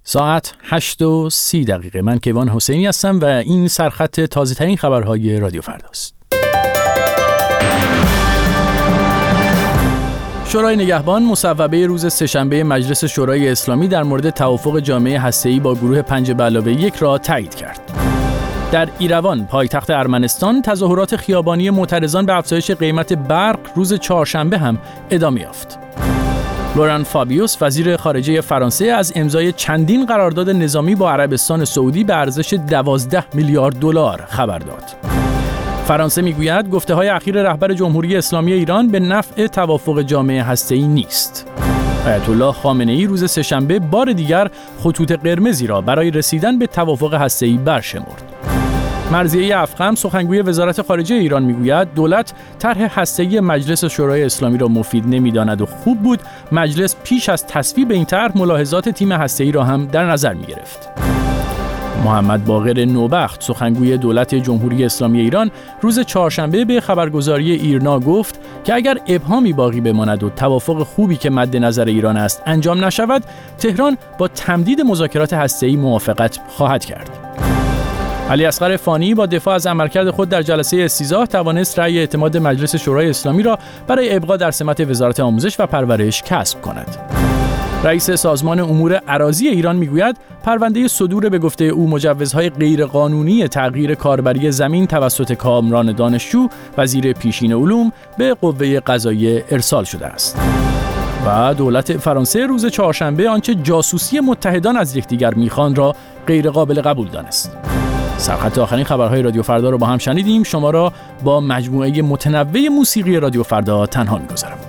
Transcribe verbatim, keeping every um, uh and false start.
ساعت هشت و سی دقیقه. من کیوان حسینی هستم و این سرخط تازه ترین خبرهای رادیو فرداست. شورای نگهبان مصوبه روز سه‌شنبه مجلس شورای اسلامی در مورد توافق جامعه هسته‌ای با گروه پنج به علاوه یک را تایید کرد. در ایروان پایتخت ارمنستان تظاهرات خیابانی معترضان به افزایش قیمت برق روز چهارشنبه هم ادامه یافت. لوران فابیوس وزیر خارجه فرانسه از امضای چندین قرارداد نظامی با عربستان سعودی به ارزش دوازده میلیارد دلار خبر داد. فرانسه میگوید گفته‌های اخیر رهبر جمهوری اسلامی ایران به نفع توافق جامعه هسته‌ای نیست. آیت الله خامنه‌ای روز سه‌شنبه بار دیگر خطوط قرمزی را برای رسیدن به توافق هسته‌ای برشمرد. مرضیه افخم سخنگوی وزارت خارجه ایران میگوید دولت طرح هسته‌ای مجلس شورای اسلامی را مفید نمی‌داند و خوب بود مجلس پیش از تصویب این طرح ملاحظات تیم هسته‌ای را هم در نظر می‌گرفت. محمد باقر نوبخت سخنگوی دولت جمهوری اسلامی ایران روز چهارشنبه به خبرگزاری ایرنا گفت که اگر ابهامی باقی بماند و توافق خوبی که مد نظر ایران است انجام نشود، تهران با تمدید مذاکرات هسته‌ای موافقت خواهد کرد. علی اصغر فانی با دفاع از عملکرد خود در جلسه استیضاح توانست رأی اعتماد مجلس شورای اسلامی را برای ابقا در سمت وزارت آموزش و پرورش کسب کند. رئیس سازمان امور اراضی ایران میگوید پرونده صدور به گفته او مجوزهای غیرقانونی تغییر کاربری زمین توسط کامران دانشجو وزیر پیشین علوم به قوه قضاییه ارسال شده است. و دولت فرانسه روز چهارشنبه آنچه جاسوسی متحدان از یکدیگر میخوان را غیر قابل قبول دانست. سرخط آخرین خبرهای رادیو فردا را با هم شنیدیم. شما را با مجموعه متنوع موسیقی رادیو فردا تنها می‌گذارم.